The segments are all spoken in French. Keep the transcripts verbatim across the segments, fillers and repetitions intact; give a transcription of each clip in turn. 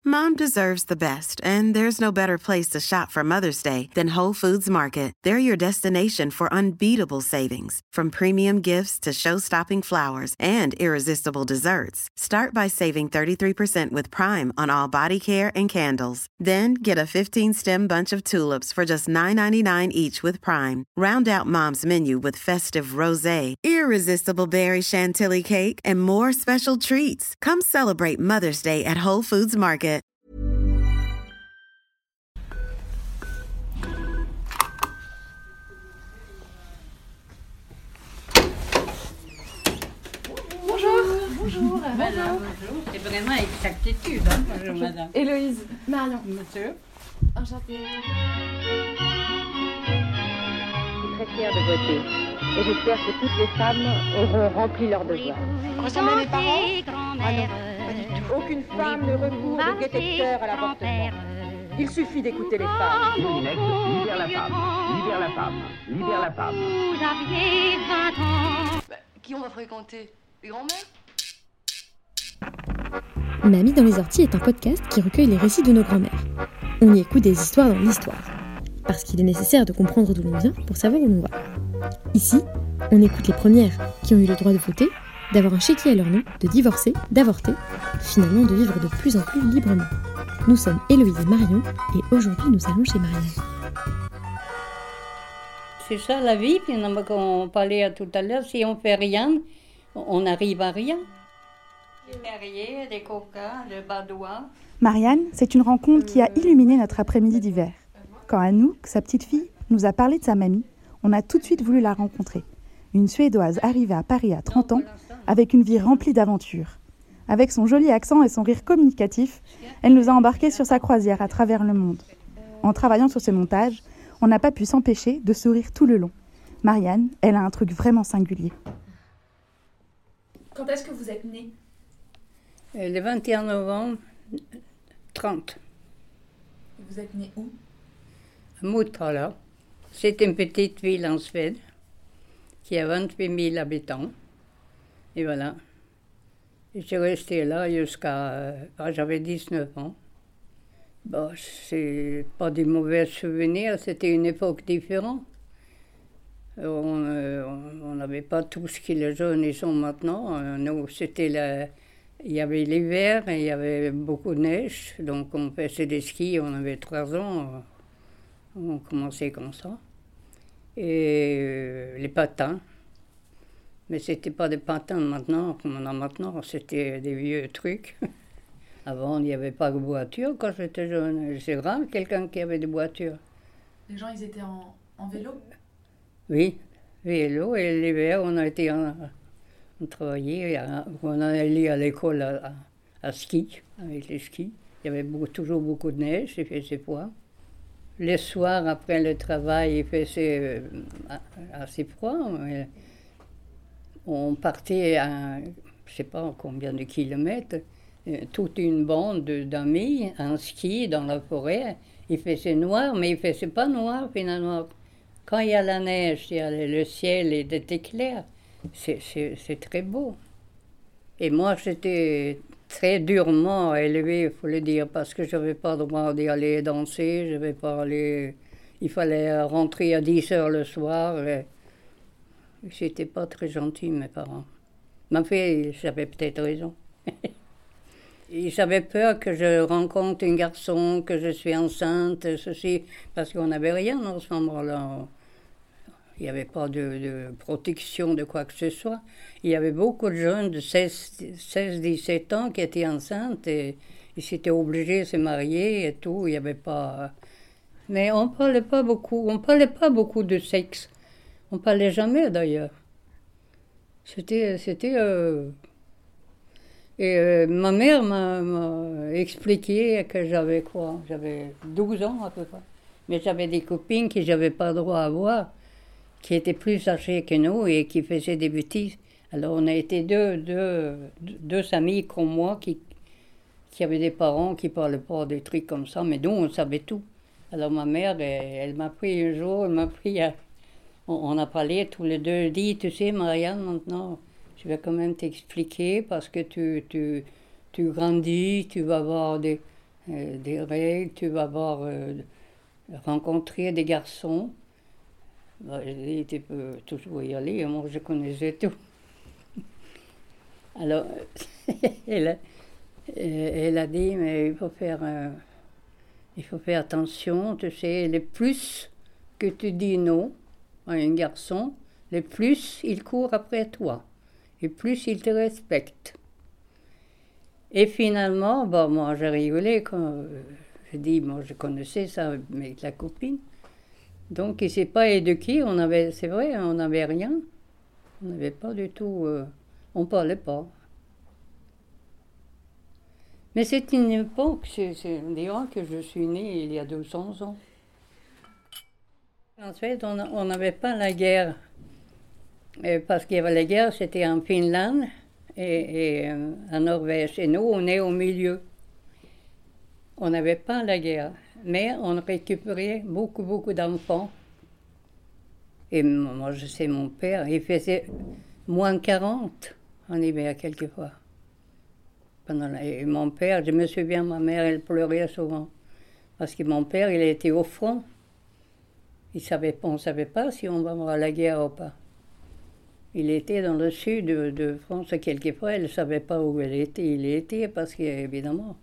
Mom deserves the best, and there's no better place to shop for Mother's Day than Whole Foods Market. They're your destination for unbeatable savings, from premium gifts to show-stopping flowers and irresistible desserts. Start by saving thirty-three percent with Prime on all body care and candles. Then get a fifteen-stem bunch of tulips for just nine ninety-nine each with Prime. Round out Mom's menu with festive rosé, irresistible berry chantilly cake, and more special treats. Come celebrate Mother's Day at Whole Foods Market. Bonjour. Madame, bonjour. C'est vraiment exactitude, hein, bonjour madame. Héloïse, Marion. Monsieur. Enchantée. Je suis très fière de voter et j'espère que toutes les femmes auront rempli leur devoir. Concernant les parents, ah non, pas du tout. Aucune femme ne recourt au détecteur à l'avortement. Il suffit d'écouter les femmes. Moulinex, libère la femme, libère la femme, libère la femme. Vous aviez vingt ans. Bah, qui on va fréquenter? Les grands-mères? Mamie dans les orties est un podcast qui recueille les récits de nos grands-mères. On y écoute des histoires dans l'histoire. Parce qu'il est nécessaire de comprendre d'où l'on vient pour savoir où l'on va. Ici, on écoute les premières qui ont eu le droit de voter, d'avoir un chéquier à leur nom, de divorcer, d'avorter, finalement de vivre de plus en plus librement. Nous sommes Héloïse et Marion, et aujourd'hui nous allons chez Marianne. C'est ça la vie, finalement, comme on parlait tout à l'heure, si on fait rien, on n'arrive à rien. Des Perrier, des Coca, des Badois. Marianne, c'est une rencontre qui a illuminé notre après-midi d'hiver. Quand Anouk, sa petite fille, nous a parlé de sa mamie, on a tout de suite voulu la rencontrer. Une Suédoise arrivée à Paris à trente ans, avec une vie remplie d'aventures. Avec son joli accent et son rire communicatif, elle nous a embarqués sur sa croisière à travers le monde. En travaillant sur ce montage, on n'a pas pu s'empêcher de sourire tout le long. Marianne, elle a un truc vraiment singulier. Quand est-ce que vous êtes née ? Le vingt et un novembre trente. Vous êtes née où ? À Motala. C'est une petite ville en Suède qui a vingt-huit mille habitants. Et voilà. Je suis restée là jusqu'à... Euh, j'avais dix-neuf ans. Bon, c'est pas des mauvais souvenirs, c'était une époque différente. On euh, n'avait pas tout ce que les jeunes ils sont maintenant. Nous, c'était la... Il y avait l'hiver et il y avait beaucoup de neige, donc on faisait des skis, on avait trois ans, on commençait comme ça. Et euh, les patins, mais c'était pas des patins maintenant, comme on a maintenant, c'était des vieux trucs. Avant, il n'y avait pas de voiture quand j'étais jeune. C'est rare quelqu'un qui avait des voitures. Les gens, ils étaient en, en vélo ? Oui, vélo, et l'hiver, on a été en... On travaillait, on allait à l'école à, à, à ski, avec les skis. Il y avait beaucoup, toujours beaucoup de neige, il faisait froid. Les soirs, après le travail, il faisait assez froid. On partait à, je ne sais pas combien de kilomètres, toute une bande d'amis en ski dans la forêt. Il faisait noir, mais il ne faisait pas noir finalement. Quand il y a la neige, il y a le ciel était clair. C'est, c'est, c'est très beau. Et moi, j'étais très durement élevée, il faut le dire, parce que je n'avais pas le droit d'y aller danser, je vais pas aller... Il fallait rentrer à dix heures le soir. Et... C'était pas très gentil, mes parents. Mais en fait, j'avais peut-être raison. Ils avaient peur que je rencontre un garçon, que je suis enceinte, ceci, parce qu'on n'avait rien en ce moment-là. Il n'y avait pas de, de protection de quoi que ce soit. Il y avait beaucoup de jeunes de seize dix-sept ans qui étaient enceintes et ils s'étaient obligés de se marier et tout. Il n'y avait pas... Mais on ne parlait pas beaucoup. On ne parlait pas beaucoup de sexe. On ne parlait jamais d'ailleurs. C'était... c'était euh... Et euh, ma mère m'a, m'a expliqué que j'avais quoi? J'avais douze ans à peu près. Mais j'avais des copines que je n'avais pas le droit à voir, qui étaient plus âgés que nous et qui faisaient des bêtises. Alors on a été deux, deux, deux amis comme moi qui, qui avaient des parents qui ne parlaient pas des trucs comme ça, mais nous on savait tout. Alors ma mère, elle, elle m'a pris un jour, elle m'a pris, à, on, on a parlé tous les deux, elle dit, tu sais Marianne, maintenant je vais quand même t'expliquer parce que tu, tu, tu grandis, tu vas avoir des... euh, des règles, tu vas voir, euh, rencontrer des garçons. Ben, j'ai dit, tu peux toujours y aller, moi je connaissais tout. Alors, elle, a, elle a dit, mais il faut faire, euh, il faut faire attention, tu sais, le plus que tu dis non à un garçon, le plus il court après toi, et plus il te respecte. Et finalement, bon, moi j'ai rigolé quand euh, j'ai dit, moi je connaissais ça avec la copine. Donc il ne s'est pas éduqué, on avait, c'est vrai, on n'avait rien. On n'avait pas du tout, euh, on ne parlait pas. Mais c'est une époque, c'est, c'est, on dira que je suis née il y a deux cents ans. En fait, on n'avait pas la guerre. Et parce qu'il y avait la guerre, c'était en Finlande et, et euh, en Norvège. Et nous, on est au milieu. On n'avait pas la guerre. Mais on récupérait beaucoup, beaucoup d'enfants. Et moi, je sais, mon père, il faisait moins quarante en hiver, quelquefois. Pendant la... Et mon père, je me souviens, ma mère, elle pleurait souvent. Parce que mon père, il était au front. Il savait, on ne savait pas si on va avoir la guerre ou pas. Il était dans le sud de, de France. Quelquefois, elle ne savait pas où elle était. Il était parce qu'évidemment...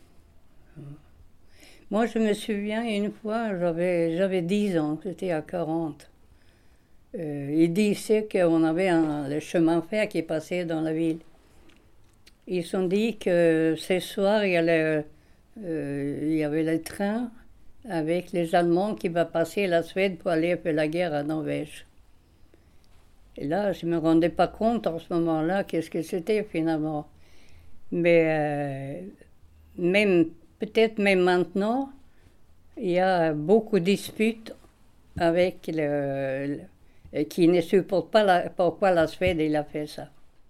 Moi, je me souviens, une fois, j'avais, j'avais dix ans, c'était à quarante. Euh, il disait qu'on avait un, le chemin de fer qui passait dans la ville. Ils ont dit que ce soir, il y, allait, euh, il y avait le train avec les Allemands qui va passer la Suède pour aller faire la guerre à Norvège. Et là, je ne me rendais pas compte en ce moment-là qu'est-ce que c'était finalement. Mais euh, même... Peut-être même maintenant, il y a beaucoup de disputes avec le, le qui ne supportent pas la, pourquoi la Suède il a fait ça.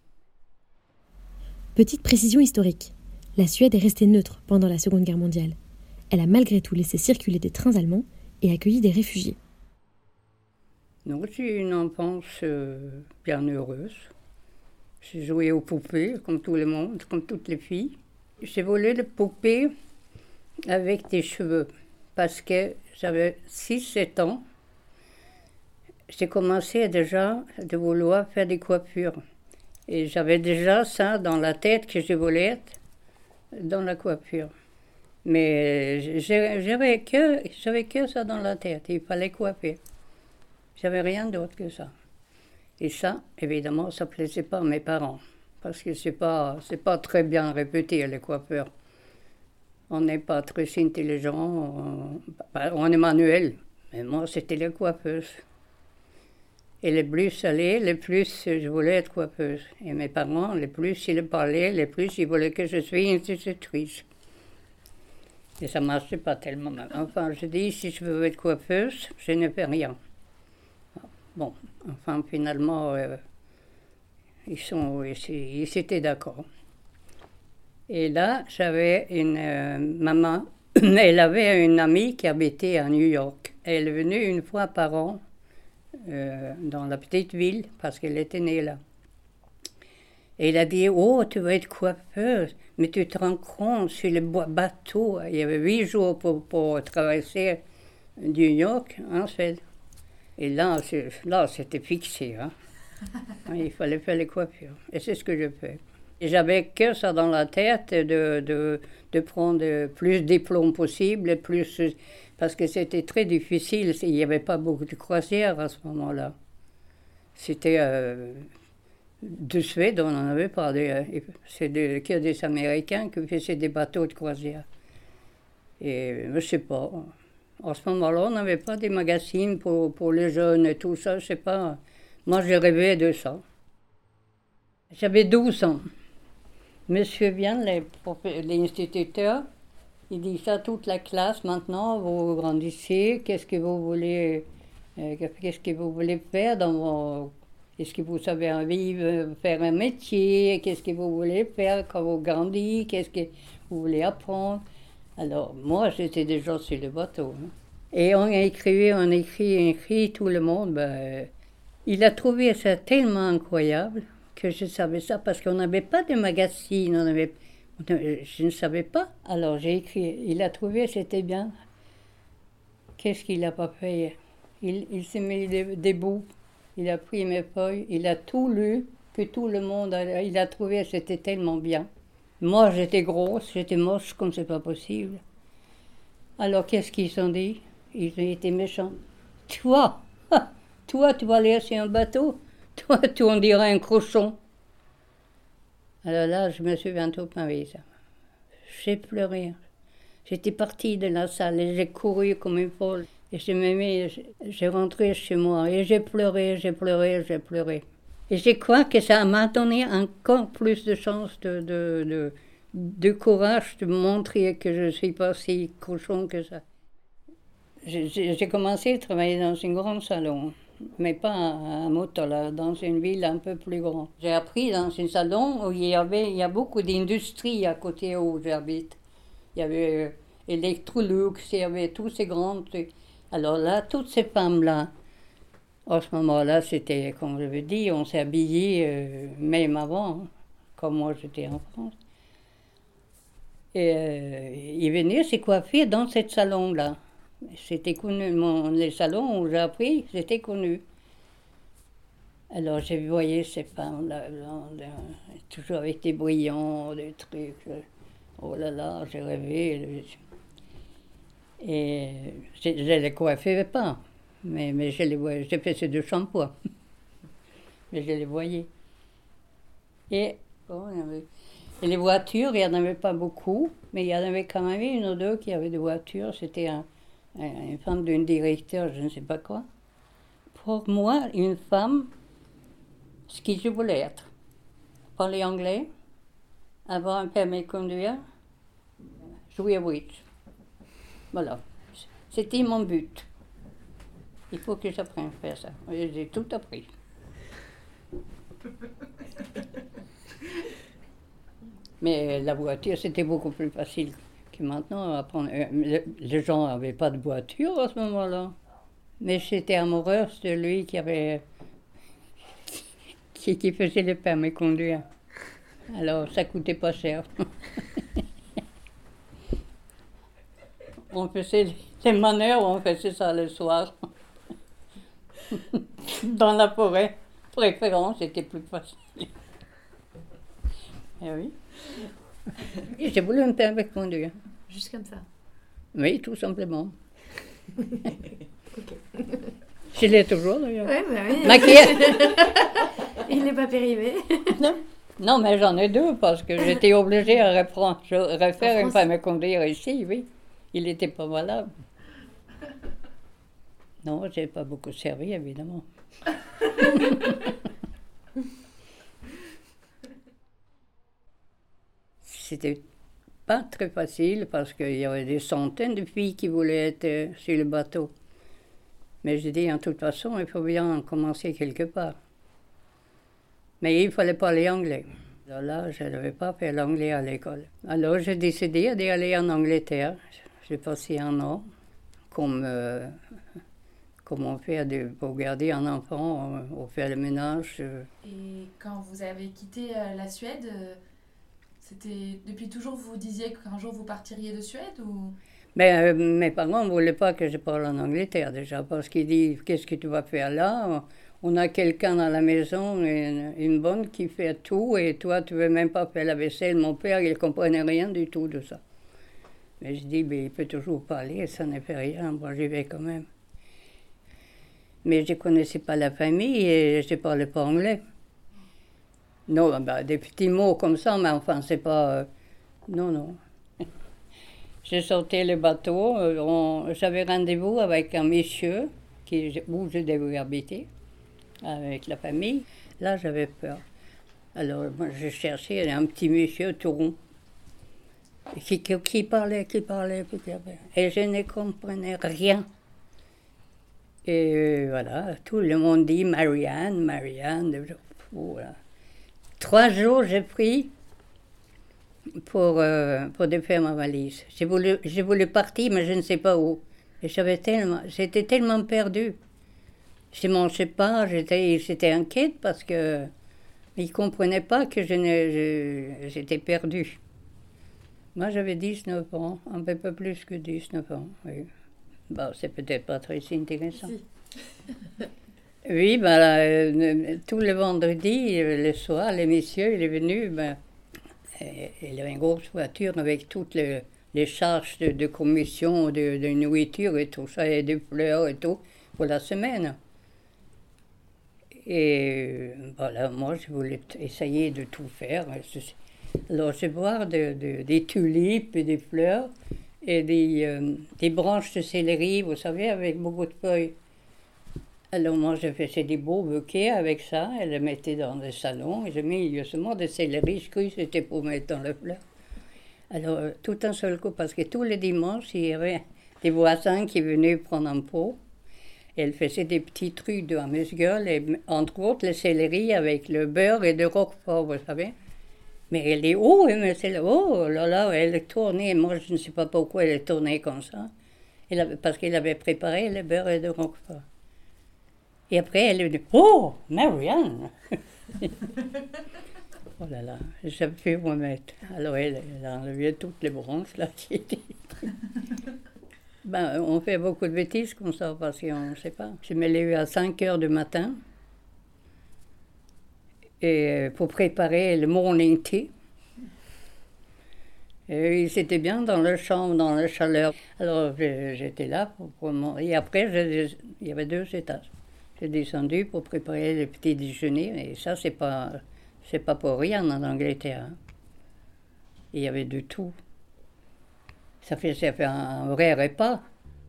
Petite précision historique. La Suède est restée neutre pendant la Seconde Guerre mondiale. Elle a malgré tout laissé circuler des trains allemands et accueilli des réfugiés. Non, j'ai eu une enfance euh, bien heureuse. J'ai joué aux poupées, comme tout le monde, comme toutes les filles. J'ai volé les poupées avec des cheveux, parce que j'avais six sept ans. J'ai commencé déjà de vouloir faire des coiffures. Et j'avais déjà ça dans la tête que je voulais être dans la coiffure. Mais j'avais que, j'avais que ça dans la tête, il fallait coiffer. J'avais rien d'autre que ça. Et ça, évidemment, ça ne plaisait pas à mes parents, parce que ce n'est pas, c'est pas très bien répété, les coiffeurs. On n'est pas très intelligent, on, on est manuel, mais moi c'était les coiffeuses. Et les plus salés, les plus je voulais être coiffeuse. Et mes parents, les plus ils parlaient, les plus ils voulaient que je sois institutrice. Et ça ne marchait pas tellement. Enfin, je dis, si je veux être coiffeuse, je ne fais rien. Bon, enfin finalement, euh, ils, sont, ils, ils étaient d'accord. Et là, j'avais une euh, maman, elle avait une amie qui habitait à New York. Elle est venue une fois par an euh, dans la petite ville, parce qu'elle était née là. Et elle a dit, oh, tu vas être coiffeuse, mais tu te rends compte, sur le bateau, il y avait huit jours pour, pour traverser New York, en Suède. Et là, c'est, là c'était fixé. Hein. Il fallait faire les coiffures. Et c'est ce que je fais. Et j'avais que ça dans la tête de, de, de prendre plus de diplômes possible, plus, parce que c'était très difficile. Il n'y avait pas beaucoup de croisières à ce moment-là. C'était euh, de Suède, on n'en avait pas. C'est de, que des Américains qui faisaient des bateaux de croisière. Et je ne sais pas. À ce moment-là, on n'avait pas des magazines pour, pour les jeunes et tout ça. Je sais pas. Moi, je rêvais de ça. J'avais douze ans. Monsieur vient, l'instituteur, il dit ça à toute la classe. Maintenant, vous grandissez. Qu'est-ce que vous voulez, euh, qu'est-ce que vous voulez faire dans vos... Est-ce que vous savez envie faire un métier? Qu'est-ce que vous voulez faire quand vous grandissez? Qu'est-ce que vous voulez apprendre? Alors, moi, j'étais déjà sur le bateau. Hein. Et on a écrit, on a écrit, on a écrit, tout le monde. Ben, il a trouvé ça tellement incroyable que je savais ça, parce qu'on n'avait pas de magazine, on n'avait Je ne savais pas. Alors j'ai écrit, il a trouvé, c'était bien. Qu'est-ce qu'il n'a pas fait? Il, il s'est mis debout, il a pris mes feuilles, il a tout lu, que tout le monde a, il a trouvé, c'était tellement bien. Moi, j'étais grosse, j'étais moche comme c'est pas possible. Alors, qu'est-ce qu'ils se sont dit? Ils ont été méchants. Toi, toi, tu vas aller sur un bateau? Toi, tu on dirait un cochon. Alors là, je me suis bientôt pavé, ça. J'ai pleuré. J'étais partie de la salle et j'ai couru comme une folle. Et je me mis, j'ai rentré chez moi et j'ai pleuré, j'ai pleuré, j'ai pleuré. Et je crois que ça m'a donné encore plus de chance, de, de, de, de courage de montrer que je ne suis pas si cochon que ça. J'ai, j'ai commencé à travailler dans un grand salon, mais pas à Motala, dans une ville un peu plus grande. J'ai appris dans un salon où il y avait il y a beaucoup d'industries à côté où j'habite. Il y avait Electrolux, il y avait tous ces grands trucs. Alors là, toutes ces femmes-là, à ce moment-là, c'était, comme je vous dis, on s'est habillés, euh, même avant, hein, comme moi j'étais en France. Et euh, ils venaient se coiffer dans ce salon-là. C'était connu, mon, les salons où j'ai appris, c'était connu. Alors j'ai voyé ces femmes-là, là, toujours avec des brillants, des trucs. Oh là là, j'ai rêvé. Et je ne les coiffais pas, mais, mais je les voyais, j'ai fait ces deux shampoings. Mais je les voyais. Et, oh, il y avait, et les voitures, il n'y en avait pas beaucoup, mais il y en avait quand même une ou deux qui avaient des voitures. C'était un, un, une femme d'un directeur, je ne sais pas quoi. Pour moi, une femme, ce que je voulais être. Parler anglais, avoir un permis de conduire, jouer au bridge. Voilà, c'était mon but. Il faut que j'apprenne à faire ça. Et j'ai tout appris. Mais la voiture, c'était beaucoup plus facile que maintenant. Apprendre. Les gens n'avaient pas de voiture à ce moment-là. Mais j'étais amoureuse de lui qui avait, qui, qui faisait le permis de conduire. Alors, ça coûtait pas cher. On faisait les manœuvres, on faisait ça le soir. Dans la forêt. Préférence, c'était plus facile. Eh oui. Et j'ai voulu me permis de conduire. Juste comme ça? Oui, tout simplement. Okay. Je l'ai toujours d'ailleurs. Ouais, bah oui. Maquillée. Il n'est pas périmé. Non. Non, mais j'en ai deux parce que j'étais obligée à reprendre, je refaire un permis de conduire ici, oui. Il n'était pas valable. Non, je n'ai pas beaucoup servi, évidemment. C'était pas très facile parce qu'il y avait des centaines de filles qui voulaient être sur le bateau. Mais j'ai dit, en toute façon, il faut bien commencer quelque part. Mais il fallait parler anglais. Alors là, je n'avais pas fait l'anglais à l'école. Alors j'ai décidé d'aller en Angleterre. J'ai passé un an, comme, euh, comme on fait de, pour garder un enfant, on, on fait le ménage. Euh. Et quand vous avez quitté euh, la Suède, euh, c'était depuis toujours vous disiez qu'un jour vous partiriez de Suède ou... Ben, euh, mes parents ne voulaient pas que je parle en Angleterre déjà, parce qu'ils disent, qu'est-ce que tu vas faire là? On a quelqu'un dans la maison, une, une bonne qui fait tout, et toi, tu ne veux même pas faire la vaisselle. Mon père, il ne comprenait rien du tout de ça. Mais je dis, ben, il peut toujours parler, ça ne fait rien, moi j'y vais quand même. Mais je ne connaissais pas la famille et je ne parlais pas anglais. Non, ben, des petits mots comme ça, mais enfin, c'est pas... Euh, non, non. J'ai sauté le bateau, on, j'avais rendez-vous avec un monsieur qui, où je devais habiter, avec la famille. Là, j'avais peur. Alors, moi, je cherchais un petit monsieur tout rond. Qui, qui, qui parlait, qui parlait, et je ne comprenais rien. Et voilà, tout le monde dit Marianne, Marianne. Voilà. Trois jours, j'ai pris pour, euh, pour défaire ma valise. J'ai voulu, j'ai voulu partir, mais je ne sais pas où. Et j'avais tellement, j'étais tellement perdue. Je ne mangeais pas, j'étais, j'étais inquiète parce que ils ne comprenaient pas que je ne, je, j'étais perdue. Moi, j'avais dix-neuf ans, un peu pas plus que dix-neuf ans, oui. Bon, c'est peut-être pas très intéressant. Si. Oui, ben, là, euh, tout le vendredi, le soir, le monsieur, il est venu, ben, il avait une grosse voiture avec toutes les, les charges de, de commission, de, de nourriture et tout ça, et des fleurs et tout, pour la semaine. Et voilà, moi, je voulais essayer de tout faire. Alors, je vais voir de, de, des tulipes et des fleurs et des, euh, des branches de céleri, vous savez, avec beaucoup de feuilles. Alors, moi, je faisais des beaux bouquets avec ça. Elle les mettait dans le salon. Et j'ai mis justement des céleri. Je croyais que c'était pour mettre dans le fleur. Alors, tout un seul coup, parce que tous les dimanches, il y avait des voisins qui venaient prendre un pot. Elle faisait des petits trucs de amuse-gueule, et entre autres le céleri avec le beurre et le roquefort, vous savez. Mais elle est haut, mais c'est là, oh là là, elle tournait. Moi, je ne sais pas pourquoi elle tournait comme ça. Elle avait, parce qu'elle avait préparé le beurre et le roquefort. Et après, elle est dit, oh, Marianne! Oh là là, j'ai pu me mettre. Alors, elle, elle a enlevé toutes les branches là qui étaient. Ben, on fait beaucoup de bêtises comme ça, parce qu'on ne sait pas. Je me lève à cinq heures du matin et pour préparer le morning tea. Et c'était bien dans la chambre, dans la chaleur. Alors j'étais là pour, pour mon... Et après, je, il y avait deux étages. J'ai descendu pour préparer le petit déjeuner. Et ça, c'est pas, c'est pas pour rien en Angleterre. Il y avait de tout. Ça fait, ça fait un vrai repas.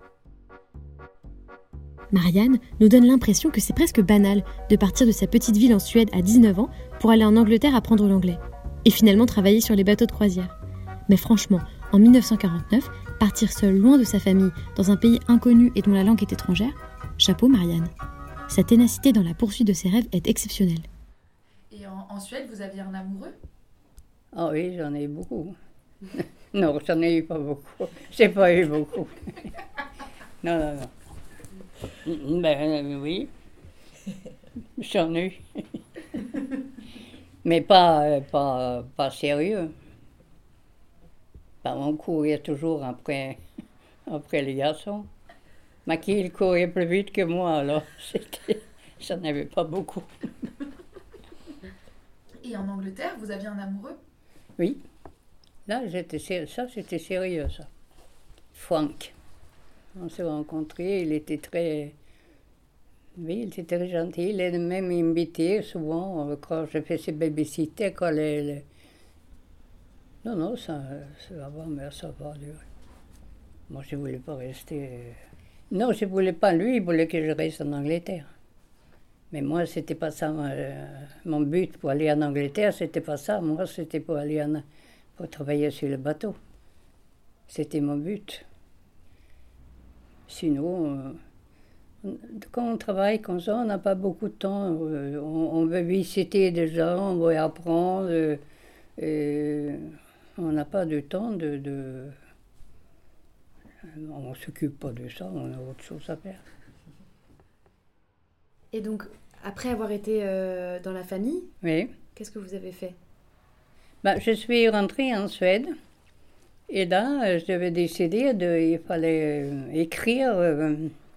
Marianne nous donne l'impression que c'est presque banal de partir de sa petite ville en Suède à dix-neuf ans pour aller en Angleterre apprendre l'anglais et finalement travailler sur les bateaux de croisière. Mais franchement, en dix-neuf cent quarante-neuf, partir seule loin de sa famille dans un pays inconnu et dont la langue est étrangère, chapeau Marianne. Sa ténacité dans la poursuite de ses rêves est exceptionnelle. Et en, en Suède, vous aviez un amoureux ? Ah oui, j'en ai eu beaucoup. Non, j'en ai eu pas beaucoup. J'ai pas eu beaucoup. Non, non, non. Ben oui, j'en ai eu. Mais pas, pas, pas sérieux. Ben, on courait toujours après, après les garçons. Mais qui il courait plus vite que moi, alors c'était, j'en avais pas beaucoup. Et en Angleterre, vous aviez un amoureux ? Oui. Là, j'étais, ça, c'était sérieux, ça. Frank. On s'est rencontrés, il était très... Oui, il était très gentil. Il est même invité souvent quand je faisais babysitter, quand les... les... Non, non, ça, ça va, mais ça va durer. Moi, je ne voulais pas rester... Non, je ne voulais pas. Lui, il voulait que je reste en Angleterre. Mais moi, ce n'était pas ça. Euh, mon but pour aller en Angleterre, ce n'était pas ça. Moi, c'était pour aller en... pour travailler sur le bateau. C'était mon but. Sinon, euh, quand on travaille comme ça, on n'a pas beaucoup de temps. Euh, on, on veut visiter des gens, on veut apprendre. Euh, et on n'a pas de temps de... de... On ne s'occupe pas de ça, on a autre chose à faire. Et donc, après avoir été euh, dans la famille, oui. Qu'est-ce que vous avez fait ? Ben, je suis rentrée en Suède. Et là, je devais décider, de, il fallait euh, écrire euh,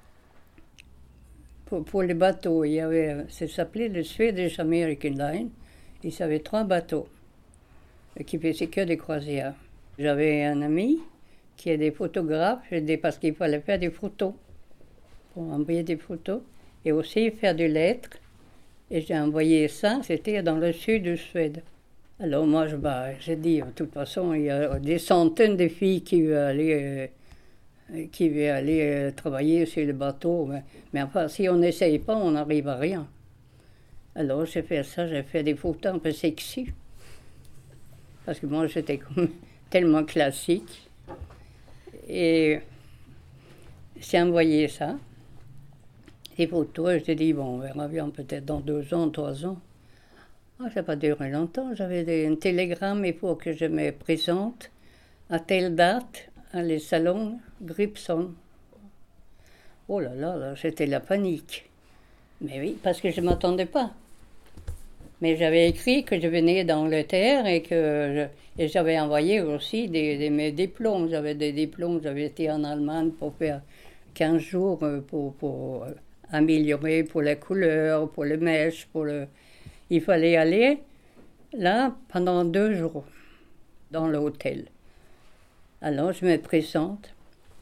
pour, pour les bateaux. Il y avait, ça s'appelait le Swedish American Line. Il y avait trois bateaux qui faisaient que des croisières. J'avais un ami qui est des photographes, parce qu'il fallait faire des photos, pour envoyer des photos, et aussi faire des lettres. Et j'ai envoyé ça, c'était dans le sud de Suède. Alors moi, je, bah, j'ai dit, de toute façon, il y a des centaines de filles qui veulent aller, euh, qui veulent aller euh, travailler sur le bateau. Mais, mais enfin, si on n'essaye pas, on n'arrive à rien. Alors j'ai fait ça, j'ai fait des photos un peu sexy. Parce que moi, j'étais comme tellement classique. Et j'ai envoyé ça, des photos, et j'ai dit, bon, on verra bien peut-être dans deux ans, trois ans. Oh, ça n'a pas duré longtemps. J'avais des, un télégramme, il faut que je me présente à telle date, à les salons Gripson. Oh là là, là c'était la panique. Mais oui, parce que je ne m'attendais pas. Mais j'avais écrit que je venais d'Angleterre et que je, et j'avais envoyé aussi des, des, mes diplômes. J'avais des diplômes, j'avais été en Allemagne pour faire quinze jours pour, pour améliorer pour les couleurs, pour les mèches, pour le... Il fallait aller là pendant deux jours dans l'hôtel. Alors je me présente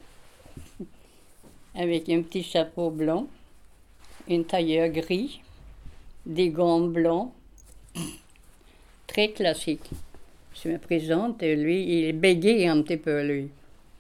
avec un petit chapeau blanc, une tailleur gris, des gants blancs, très classique. Je me présente et lui, il bégaye un petit peu, lui.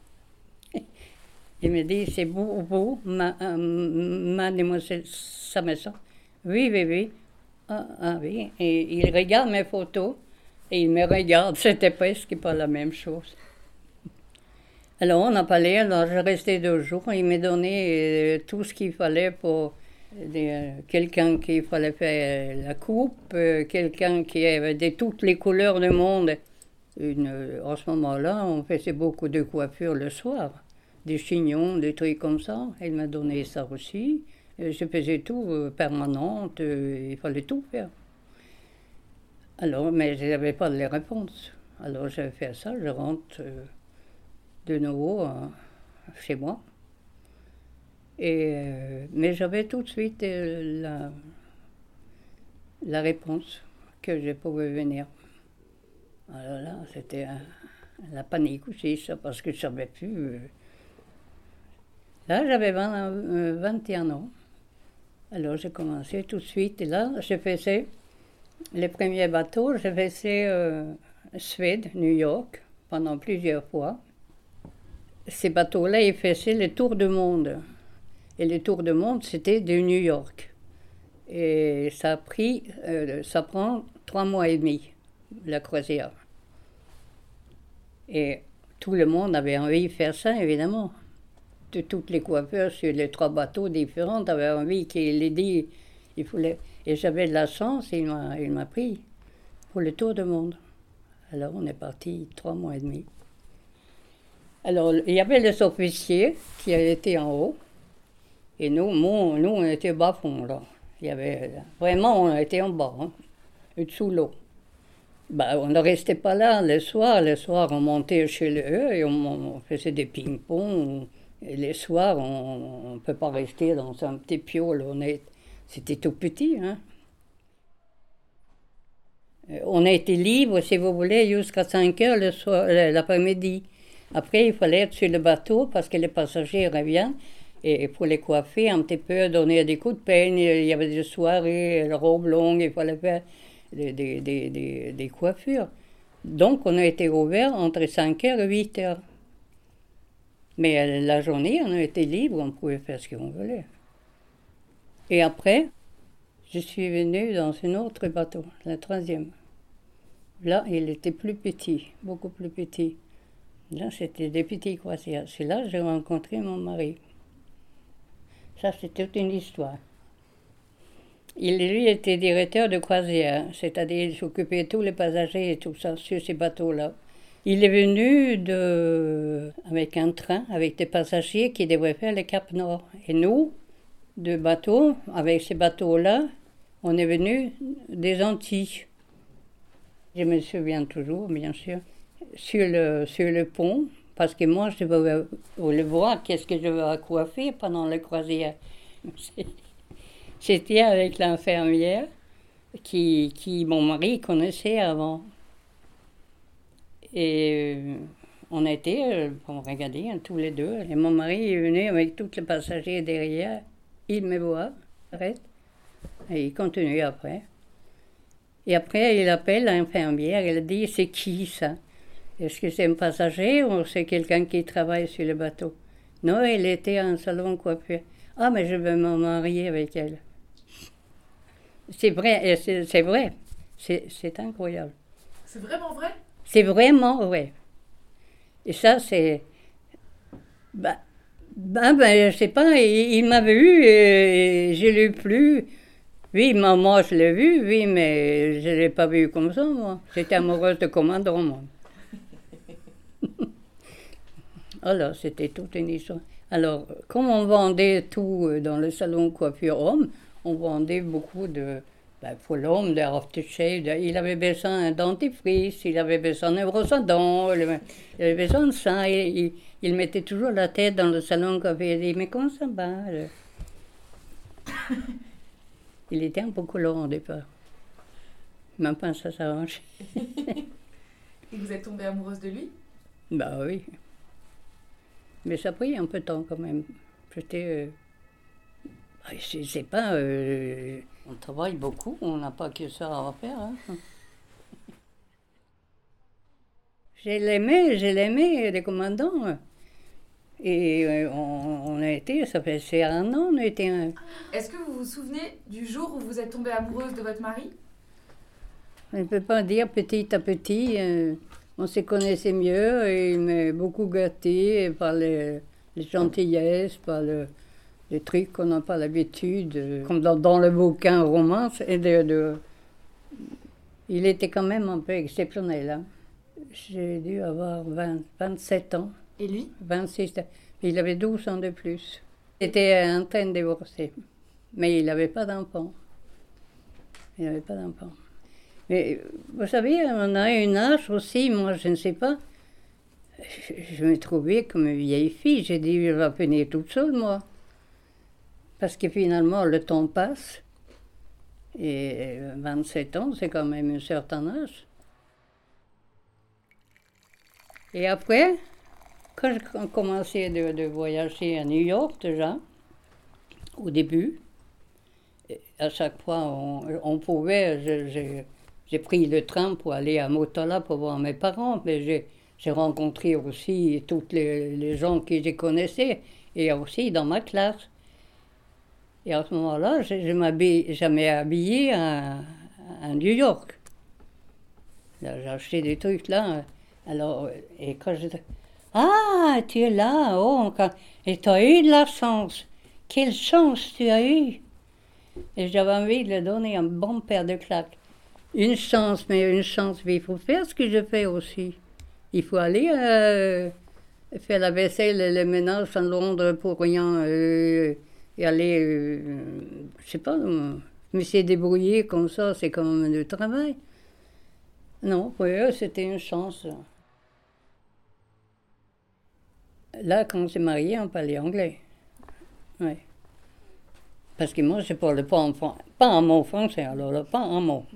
Il me dit, c'est vous, vous, ma, euh, mademoiselle Sameson? Oui, oui, oui. Ah, ah oui. Et il regarde mes photos et il me regarde. C'était presque pas la même chose. Alors on a parlé, alors je restais deux jours. Il m'a donné euh, tout ce qu'il fallait pour euh, quelqu'un qui fallait faire la coupe, euh, quelqu'un qui avait de toutes les couleurs du monde. Une, euh, en ce moment-là, on faisait beaucoup de coiffures le soir. Des chignons, des trucs comme ça. Il m'a donné ça aussi. Euh, je faisais tout euh, permanente, euh, il fallait tout faire. Alors, mais je n'avais pas les réponses. Alors j'ai fait ça, je rentre euh, de nouveau euh, chez moi. Et, euh, mais j'avais tout de suite euh, la, la réponse que je pouvais venir. Alors là, c'était euh, la panique aussi, ça, parce que je ne savais plus. Euh. Là, j'avais vingt, euh, vingt et un ans. Alors j'ai commencé tout de suite. Et là, je faisais les premiers bateaux, je faisais euh, Suède, New York, pendant plusieurs fois. Ces bateaux-là, ils faisaient le tour du monde. Et le tour du monde, c'était de New York. Et ça a pris, euh, ça prend trois mois et demi, la croisière. Et tout le monde avait envie de faire ça, évidemment. De toutes les coiffeurs sur les trois bateaux différents avaient envie qu'il ait dit, il fallait... Et j'avais de la chance, il m'a, il m'a pris pour le tour du monde. Alors on est parti trois mois et demi. Alors il y avait les officiers qui étaient en haut, et nous, mon, nous on était bas fond là. Il y avait, vraiment on était en bas, hein, sous l'eau. Ben, on ne restait pas là le soir. Le soir on montait chez eux et on, on faisait des ping-pong. Et les soirs on ne peut pas rester dans un petit piole, on est... C'était tout petit, hein. On a été libre, si vous voulez, jusqu'à cinq heures le soir, l'après-midi. Après, il fallait être sur le bateau parce que les passagers reviennent. Et pour les coiffer un petit peu, donner des coups de peigne, il y avait des soirées, les robes longues, il fallait faire des, des, des, des, des coiffures. Donc, on a été ouvert entre cinq heures et huit heures. Mais la journée, on a été libre, on pouvait faire ce qu'on voulait. Et après, je suis venue dans un autre bateau, le troisième. Là, il était plus petit, beaucoup plus petit. Là, c'était des petits croisières. C'est là que j'ai rencontré mon mari. Ça, c'est toute une histoire. Il, lui, était directeur de croisière, c'est-à-dire il s'occupait de tous les passagers et tout ça sur ces bateaux-là. Il est venu de, avec un train, avec des passagers qui devraient faire le Cap Nord. Et nous, de bateaux, avec ces bateaux-là, on est venu des Antilles. Je me souviens toujours, bien sûr, sur le, sur le pont, parce que moi, je voulais voir qu'est-ce que je vais coiffer pendant la croisière. J'étais avec l'infirmière qui, qui mon mari connaissait avant. Et euh, on était, euh, on regardait hein, tous les deux. Et mon mari est venu avec tous les passagers derrière. Il me voit, arrête. Et il continue après. Et après, il appelle l'infirmière. Elle dit, c'est qui ça? Est-ce que c'est un passager ou c'est quelqu'un qui travaille sur le bateau? Non, elle était en salon coiffure. Ah, mais je veux me marier avec elle. C'est vrai, c'est, c'est vrai. C'est, c'est incroyable. C'est vraiment vrai? C'est vraiment vrai. Et ça, c'est... Ben, ben, ben je sais pas, il, il m'a vu et je l'ai plus. Oui, moi, je l'ai vu, oui, mais je ne l'ai pas vu comme ça, moi. J'étais amoureuse de commandant, moi. Alors, c'était toute une histoire. Alors, comme on vendait tout dans le salon coiffure homme, on vendait beaucoup de, Ben, pour l'homme, de aftershave, de- il avait besoin d'un dentifrice, il avait besoin d'un brosse à dents, il avait, il avait besoin de ça. Il, il, il mettait toujours la tête dans le salon de café et il dit, mais comment ça va le- Il était un peu collant au départ. Maintenant, ça s'arrange. Et vous êtes tombée amoureuse de lui? Bah oui. Mais ça a pris un peu de temps quand même. J'étais... euh, ah, je sais pas, euh, on travaille beaucoup, on n'a pas que ça à faire. Hein. Je l'aimais, je l'aimais, les commandants. Et euh, on, on a été, ça fait c'est un an, on a été... un- Est-ce que vous vous souvenez du jour où vous êtes tombée amoureuse de votre mari? On ne peut pas dire petit à petit, euh, on se connaissait mieux et il m'a beaucoup gâté par les, les gentillesses, par le, les trucs qu'on n'a pas l'habitude, euh, comme dans, dans le bouquin romance. Et de, de- il était quand même un peu exceptionnel. Hein. J'ai dû avoir vingt, vingt-sept ans, Et lui? vingt-six ans. Il avait douze ans de plus. Il était en train de divorcer, mais il n'avait pas d'enfant. Il n'avait pas d'enfant. Mais vous savez, on a un âge aussi, moi je ne sais pas. Je, je me trouvais comme une vieille fille. J'ai dit, je vais finir toute seule, moi. Parce que finalement, le temps passe. Et vingt-sept ans, c'est quand même un certain âge. Et après, quand j'ai commencé de, de voyager à New York déjà, au début, à chaque fois on, on pouvait, je- j'ai, j'ai pris le train pour aller à Motala pour voir mes parents, mais j'ai, j'ai rencontré aussi tous les, les gens que je connaissais, et aussi dans ma classe. Et à ce moment-là, je, je m'habille, je m'ai habillée à, à New York. Là, j'ai acheté des trucs là. Alors, et quand je... Ah, tu es là, oh, quand- et tu as eu de la chance. Quelle chance tu as eu. Et j'avais envie de lui donner un bon paire de claques. Une chance, mais une chance, mais il faut faire ce que je fais aussi. Il faut aller euh, faire la vaisselle et le ménage à Londres pour rien. euh, et aller, euh, je sais pas, euh, me s'est débrouillé comme ça, c'est quand même du travail. Non, pour eux, c'était une chance. Là, quand on s'est mariés, on parlait anglais. Oui. Parce que moi, je ne parle pas, en, fran- pas un mot français, alors là, pas un mot.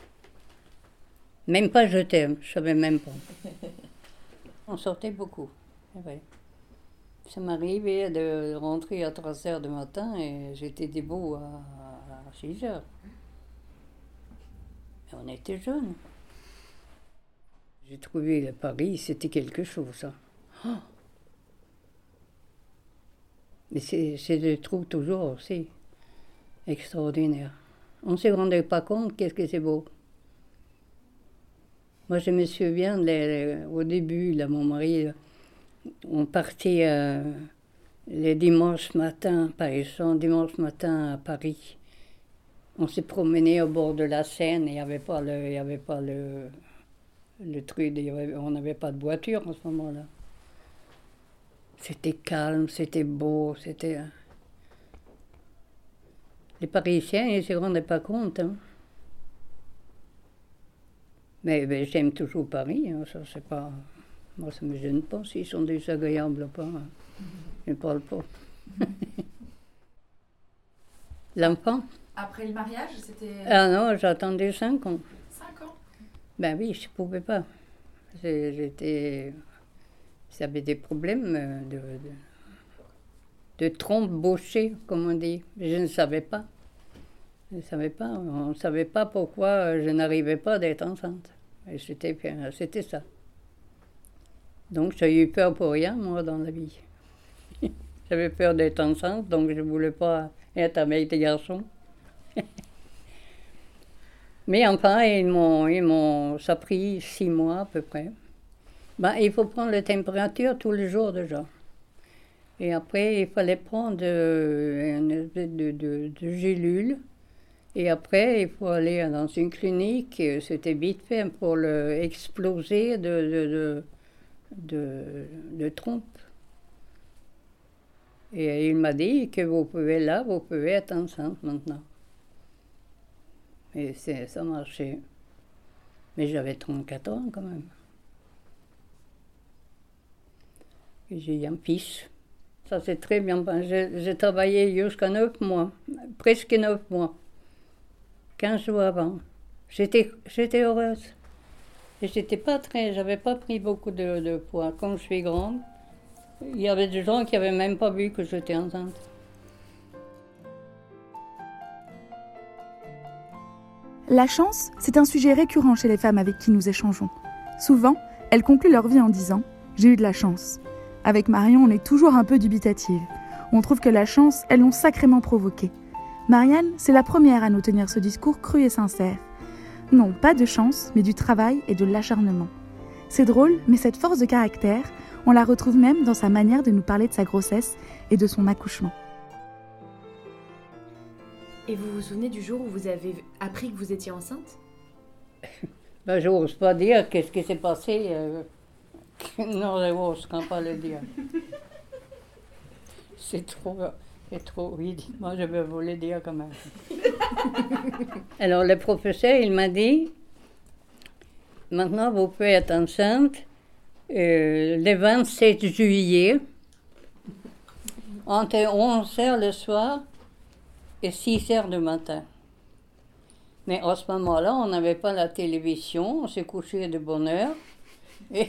Même pas je t'aime, je ne savais même pas. On sortait beaucoup. Oui. Ça m'arrivait de rentrer à trois heures du matin et j'étais debout à, à six heures. Et on était jeunes. J'ai trouvé le Paris, c'était quelque chose. Hein. Oh. Mais c'est, c'est, je trouve toujours aussi extraordinaire. On ne se rendait pas compte qu'est-ce que c'est beau. Moi, je me souviens, les, les, au début, là, mon mari, on partait euh, les dimanches matins, par exemple, dimanche matin à Paris. On s'est promené au bord de la Seine, il n'y avait pas le, il y avait pas le, le truc, il y avait, on n'avait pas de voiture en ce moment-là. C'était calme, c'était beau, c'était... Les Parisiens, ils ne se rendaient pas compte. Hein. Mais, mais j'aime toujours Paris, hein, ça c'est pas... Moi, ça ne me gêne pas s'ils sont désagréables ou pas. Hein. Je ne parle pas. L'enfant? Après le mariage, c'était... Ah non, j'attendais cinq ans. Cinq ans? Ben oui, je ne pouvais pas. J'ai- J'étais... J'avais des problèmes de, de, de trompe bauchée, comme on dit. Je ne savais pas. Je ne savais pas. On ne savait pas pourquoi je n'arrivais pas d'être enceinte. Et c'était, c'était ça. Donc j'ai eu peur pour rien, moi, dans la vie. J'avais peur d'être enceinte, donc je ne voulais pas être avec des garçons. Mais enfin, ils m'ont, ils m'ont, ça a pris six mois à peu près. Ben, il faut prendre la température tous les jours déjà. Et après, il fallait prendre euh, une espèce de, de, de gélule. Et après, il faut aller dans une clinique. C'était vite fait pour le exploser de, de, de, de, de trompe. Et il m'a dit que vous pouvez là, vous pouvez être enceinte maintenant. Et c'est, ça marchait. Mais j'avais trente-quatre ans quand même. Et j'ai eu un fils. Ça s'est très bien passé. J'ai, j'ai travaillé jusqu'à neuf mois, presque neuf mois. quinze jours avant. J'étais, j'étais heureuse. Et j'étais pas très, j'avais pas pris beaucoup de, de poids. Comme je suis grande, il y avait des gens qui n'avaient même pas vu que j'étais enceinte. La chance, c'est un sujet récurrent chez les femmes avec qui nous échangeons. Souvent, elles concluent leur vie en disant « j'ai eu de la chance ». Avec Marion, on est toujours un peu dubitative. On trouve que la chance, elles l'ont sacrément provoquée. Marianne, c'est la première à nous tenir ce discours cru et sincère. Non, pas de chance, mais du travail et de l'acharnement. C'est drôle, mais cette force de caractère, on la retrouve même dans sa manière de nous parler de sa grossesse et de son accouchement. Et vous vous souvenez du jour où vous avez appris que vous étiez enceinte ? Ben, je n'ose pas dire qu'est-ce qui s'est passé. Euh... Non, je n'ose pas le dire. C'est trop, c'est trop, oui, moi je vais vous le dire quand même. Alors le professeur, il m'a dit, maintenant vous pouvez être enceinte euh, le vingt-sept juillet, entre onze heures le soir et six heures du matin. Mais à ce moment-là, on n'avait pas la télévision, on s'est couché de bonne heure. Et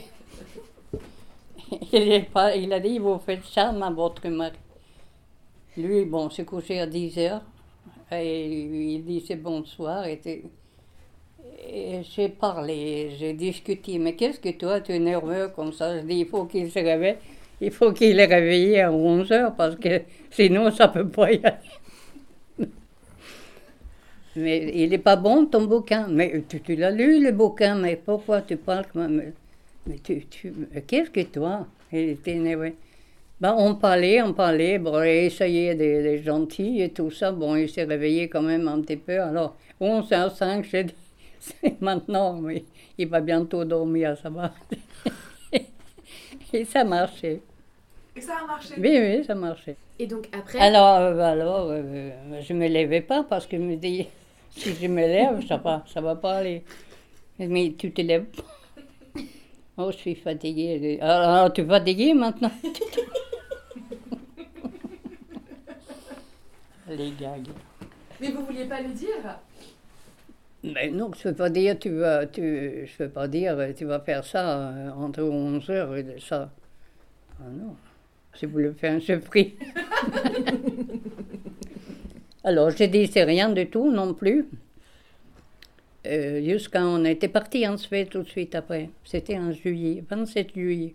il, est pas, il a dit, vous faites ça à votre mari. Lui, bon, s'est couché à dix heures. Et il dit, c'est bonsoir. Et, et j'ai parlé, j'ai discuté. Mais qu'est-ce que toi, tu es nerveux comme ça? Je dis, il faut qu'il se réveille. Il faut qu'il est réveillé à onze heures parce que sinon, ça ne peut pas y aller. Mais il n'est pas bon ton bouquin. Mais tu, tu l'as lu le bouquin, mais pourquoi tu parles comme... Mais tu, tu, qu'est-ce que toi? Il était énervé. Ben, on parlait, on parlait, bon, il essayait d'être gentil et tout ça. Bon, il s'est réveillé quand même un petit peu. Alors, onze heures cinq, j'ai dit, c'est maintenant, mais il va bientôt dormir, ça va. Et ça marchait. Et ça a marché? Oui, oui, ça marchait. Et donc après? Alors, euh, alors euh, je ne me levais pas parce que je me dis, si je me lève, ça va, ça va pas aller. Mais tu te lèves pas. Oh, je suis fatiguée. Alors, alors tu es fatiguée maintenant? Les gags. Mais vous vouliez pas le dire? Mais non, je ne peux pas dire, tu vas, tu, je peux pas dire, tu vas faire ça euh, entre onze heures et ça. Ah non, si vous le faites un surpris. Alors, j'ai dit, c'est rien du tout non plus. Euh, jusqu'à on était parti en Suède tout de suite après. C'était en juillet, vingt-sept juillet.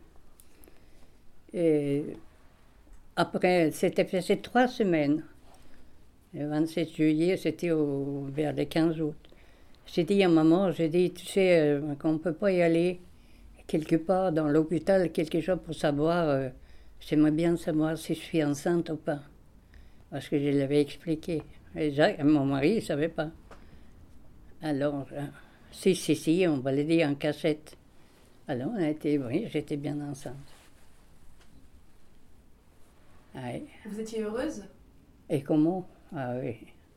Et après, c'était fait trois semaines. Le vingt-sept juillet, c'était au, vers le quinze août. J'ai dit à maman, j'ai dit, tu sais, euh, qu'on ne peut pas y aller quelque part dans l'hôpital, quelque chose pour savoir, euh, j'aimerais bien savoir si je suis enceinte ou pas. Parce que je l'avais expliqué. Et Jacques, mon mari, il ne savait pas. Alors, euh, si, si, si, on va le dire en cachette. Alors, on a été, oui, j'étais bien enceinte. Ouais. Vous étiez heureuse? Et comment? Ah oui.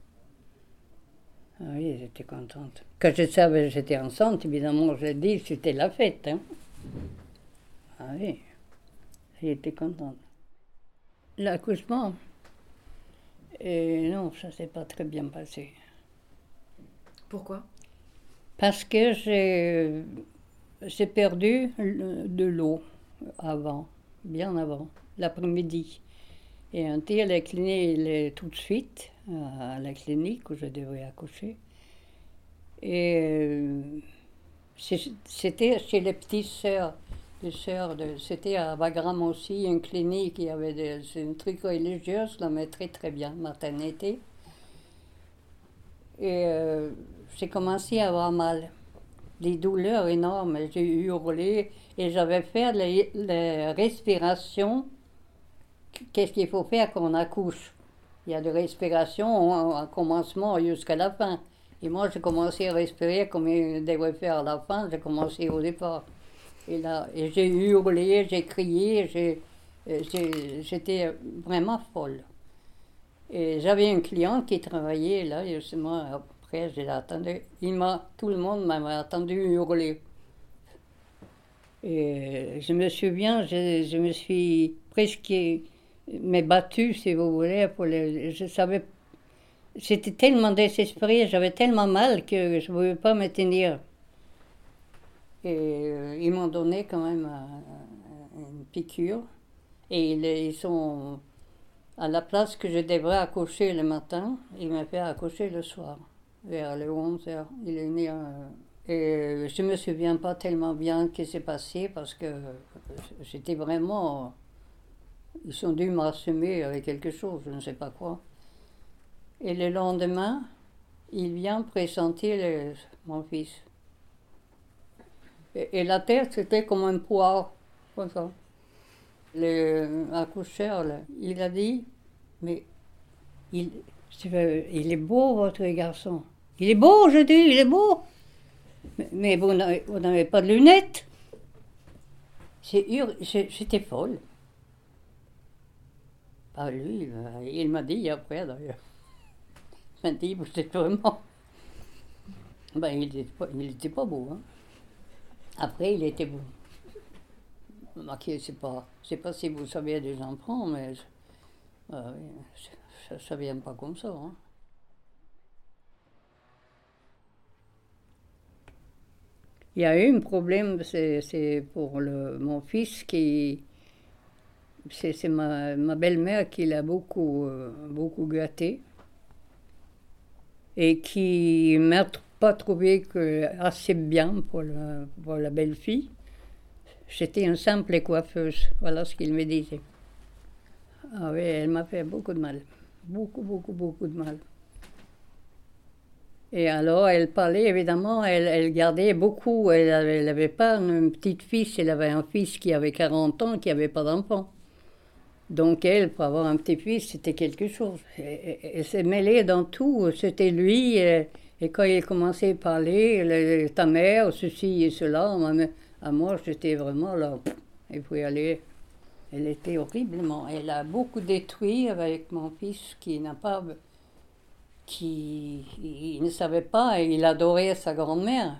Ah oui, j'étais contente. Quand je savais que j'étais enceinte, évidemment, je l'ai dit, c'était la fête. Hein. Ah oui, j'étais contente. L'accouchement, et non, ça ne s'est pas très bien passé. Pourquoi? Parce que j'ai, j'ai perdu de l'eau avant, bien avant, l'après-midi. Et un tir, la clinique, il est tout de suite à la clinique où je devais accoucher. Et c'était chez les petites sœurs. Les sœurs de, c'était à Wagram aussi, une clinique, il y avait des, c'est une truc religieuse, là, mais très très bien, maternité. Et euh, j'ai commencé à avoir mal, des douleurs énormes. J'ai hurlé et j'avais fait les, les respirations. Qu'est-ce qu'il faut faire quand on accouche? Il y a de respiration au commencement jusqu'à la fin. Et moi, j'ai commencé à respirer comme il devait faire à la fin. J'ai commencé au départ. Et là, et j'ai hurlé, j'ai crié, j'ai, j'ai, j'étais vraiment folle. Et j'avais une cliente qui travaillait là, justement, après, j'ai attendu. Il m'a, tout le monde m'avait attendu hurler. Et je me souviens, je, je me suis presque mais battue, si vous voulez, pour les, je savais, j'étais tellement désespérée, j'avais tellement mal que je ne pouvais pas me tenir. Et euh, ils m'ont donné quand même euh, une piqûre. Et ils, ils sont, à la place que je devrais accoucher le matin, ils m'ont fait accoucher le soir, vers les onze heures. Il est né, euh, et je ne me souviens pas tellement bien ce qui s'est passé parce que j'étais vraiment... Ils sont dû m'assumer avec quelque chose, je ne sais pas quoi. Et le lendemain, il vient présenter le, mon fils. Et, et la tête, c'était comme un poire, comme ça. L'accoucheur, il a dit, mais il, il est beau, votre garçon. Il est beau, je dis, il est beau. Mais, mais vous n'avez pas de lunettes. J'étais folle. Ah, lui, il m'a dit après, d'ailleurs. Il m'a dit, vous êtes vraiment... Ben, il n'était pas, il était pas beau, hein. Après, il était beau. Ok, c'est pas, c'est pas si vous savez des enfants, mais euh, ça ne vient pas comme ça, hein. Il y a eu un problème, c'est, c'est pour le, mon fils qui... C'est, c'est ma, ma belle-mère qui l'a beaucoup, euh, beaucoup gâté et qui ne m'a pas trouvé que assez bien pour la, pour la belle-fille. J'étais une simple coiffeuse, voilà ce qu'il me disait. Ah oui, elle m'a fait beaucoup de mal, beaucoup, beaucoup, beaucoup de mal. Et alors, elle parlait, évidemment, elle, elle gardait beaucoup, elle n'avait pas une petite fille, elle avait un fils qui avait quarante ans, qui n'avait pas d'enfant. Donc elle, pour avoir un petit-fils, c'était quelque chose. Elle s'est mêlée dans tout, c'était lui. Et, et quand il commençait à parler, le, ta mère, ceci et cela, à moi, j'étais vraiment là, il faut y aller. Elle était horriblement. Elle a beaucoup détruit avec mon fils qui n'a pas... qui il ne savait pas, et il adorait sa grand-mère,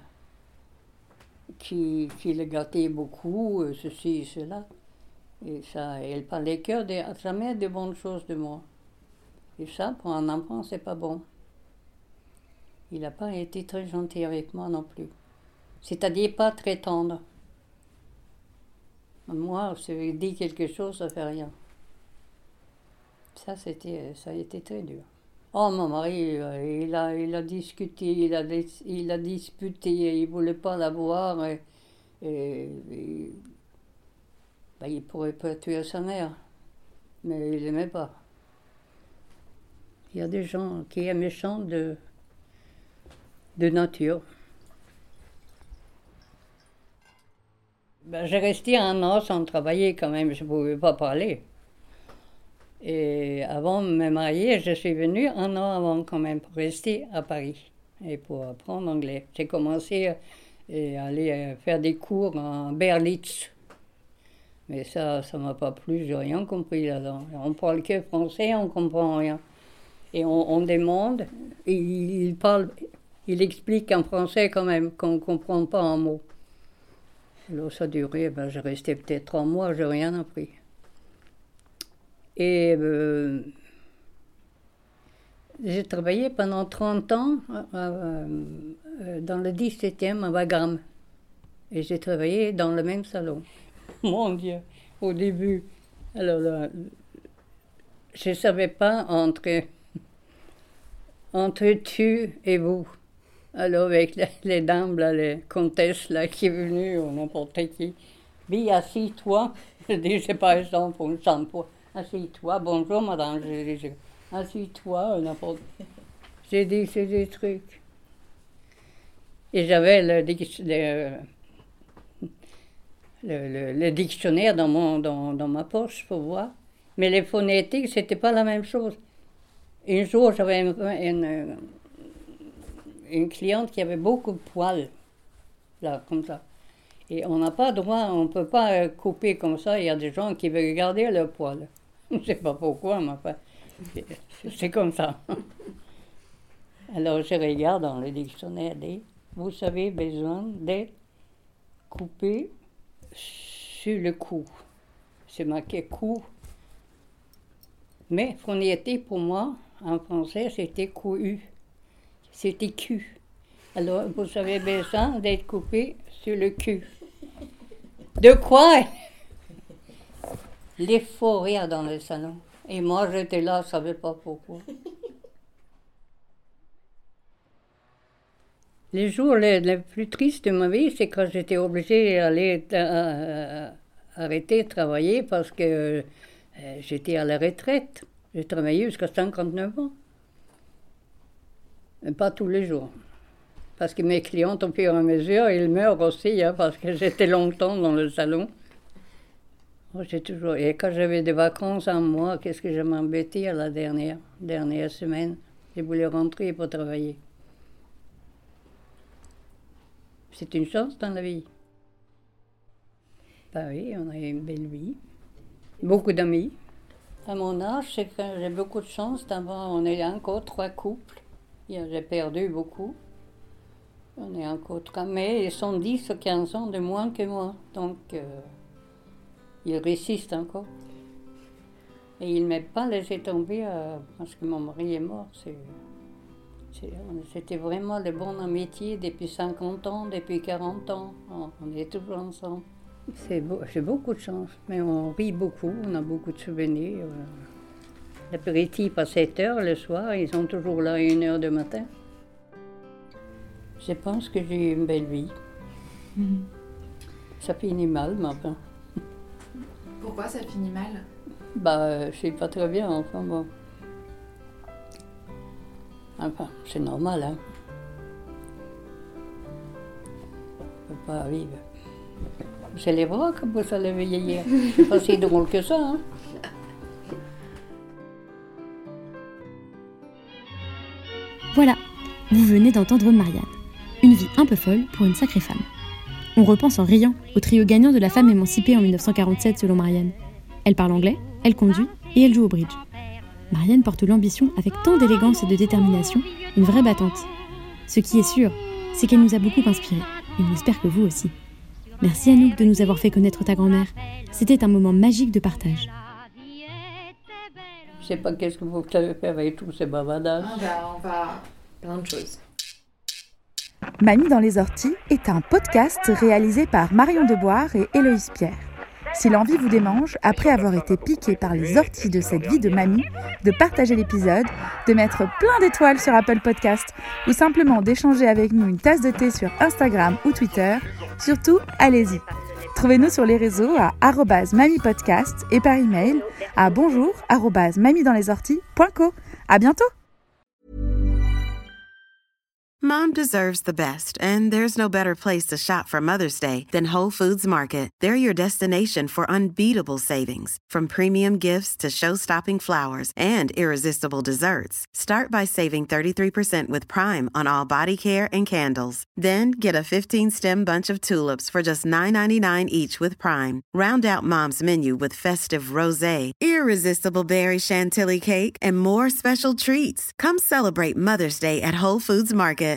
qui, qui le gâtait beaucoup, ceci et cela. Et ça, elle parlait que de, jamais de bonnes choses de moi. Et ça, pour un enfant, c'est pas bon. Il n'a pas été très gentil avec moi non plus. C'est-à-dire pas très tendre. Moi, si je dis quelque chose, ça fait rien. Ça, c'était, ça a été très dur. Oh, mon mari, il a, il a discuté, il a, il a disputé, il ne voulait pas la voir. Et, et, et ben, il pourrait pas tuer sa mère, mais il n'aimait pas. Il y a des gens qui sont méchants de, de nature. Ben, j'ai resté un an sans travailler quand même, je ne pouvais pas parler. Et avant de me marier, je suis venue un an avant quand même pour rester à Paris et pour apprendre l'anglais. J'ai commencé à aller faire des cours en Berlitz. Mais ça, ça ne m'a pas plu, je n'ai rien compris là-dedans. On parle que français, on ne comprend rien. Et on, on demande, et il parle, il explique en français quand même, qu'on ne comprend pas un mot. Alors ça a duré, ben, j'ai resté peut-être trois mois, je n'ai rien appris. Et euh, j'ai travaillé pendant trente ans euh, euh, dans le dix-septième à Wagram. Et j'ai travaillé dans le même salon. Mon Dieu, au début, alors là, je ne savais pas entre, entre tu et vous. Alors avec les, les dames, là, les comtesses là, qui est venue, ou n'importe qui, dis, assis-toi. Je dis, je sais pas, exemple, pour une shampoing. Assis-toi, bonjour madame, je dis, assis-toi, n'importe. J'ai dit, c'est des trucs. Et j'avais le, le Le, le, le dictionnaire dans, mon, dans, dans ma poche pour voir. Mais les phonétiques, c'était pas la même chose. Un jour, j'avais une, une, une cliente qui avait beaucoup de poils, là, comme ça. Et on n'a pas droit, on ne peut pas couper comme ça. Il y a des gens qui veulent garder leurs poils. Je ne sais pas pourquoi, mais enfin, c'est, c'est comme ça. Alors je regarde dans le dictionnaire, dit, vous avez besoin d'être coupé sur le cou. C'est marqué cou. Mais fourniété pour moi, en français, c'était cou-u. C'était cul. Alors vous avez besoin d'être coupé sur le cul. De quoi? Les faux rires dans le salon. Et moi, j'étais là, je ne savais pas pourquoi. Les jours les, les plus tristes de ma vie, c'est quand j'étais obligée d'aller euh, arrêter de travailler parce que euh, j'étais à la retraite. J'ai travaillé jusqu'à cinquante-neuf ans. Mais pas tous les jours. Parce que mes clients, au fur et à mesure, ils meurent aussi, hein, parce que j'étais longtemps dans le salon. J'ai toujours... Et quand j'avais des vacances en mois, qu'est-ce que je m'embêtais à la dernière, dernière semaine. Je voulais rentrer pour travailler. C'est une chance dans la vie. Ben oui, on a une belle vie. Beaucoup d'amis. À mon âge, c'est que j'ai beaucoup de chance d'avoir... On est encore trois couples. J'ai perdu beaucoup. On est encore trois, mais ils sont dix ou quinze ans de moins que moi. Donc, euh, ils résistent encore. Et ils ne m'ont pas laissé tomber euh, parce que mon mari est mort. C'est, c'est, c'était vraiment le bon amitié depuis cinquante ans, depuis quarante ans. On est toujours ensemble. C'est beau, j'ai beaucoup de chance, mais on rit beaucoup, on a beaucoup de souvenirs. L'apéritif à sept heures le soir, ils sont toujours là à une heure du matin. Je pense que j'ai eu une belle vie. Mmh. Ça finit mal, mais enfin. Pourquoi ça finit mal? Bah, je sais pas très bien, enfin bon. Enfin, c'est normal, hein. On peut pas vivre. C'est les bras que vous allez vieillir. C'est pas si drôle que ça, hein. Voilà, vous venez d'entendre Marianne. Une vie un peu folle pour une sacrée femme. On repense en riant au trio gagnant de la femme émancipée en dix-neuf cent quarante-sept selon Marianne. Elle parle anglais, elle conduit et elle joue au bridge. Marianne porte l'ambition avec tant d'élégance et de détermination, une vraie battante. Ce qui est sûr, c'est qu'elle nous a beaucoup inspirés, et on espère que vous aussi. Merci Anouk de nous avoir fait connaître ta grand-mère. C'était un moment magique de partage. Je sais pas qu'est-ce que vous avez fait avec tous ces bavardages. Ah bah, on va... plein de choses. Mamie dans les orties est un podcast réalisé par Marion Deboire et Héloïse Pierre. Si l'envie vous démange, après avoir été piqué par les orties de cette vie de mamie, de partager l'épisode, de mettre plein d'étoiles sur Apple Podcast ou simplement d'échanger avec nous une tasse de thé sur Instagram ou Twitter, surtout, allez-y. Trouvez-nous sur les réseaux à arobase mamipodcast et par email à bonjour arobase mamiedanslorties point co. À bientôt! Mom deserves the best, and there's no better place to shop for Mother's Day than Whole Foods Market. They're your destination for unbeatable savings, from premium gifts to show-stopping flowers and irresistible desserts. Start by saving thirty-three percent with Prime on all body care and candles. Then get a fifteen-stem bunch of tulips for just nine ninety-nine each with Prime. Round out Mom's menu with festive rosé, irresistible berry chantilly cake, and more special treats. Come celebrate Mother's Day at Whole Foods Market.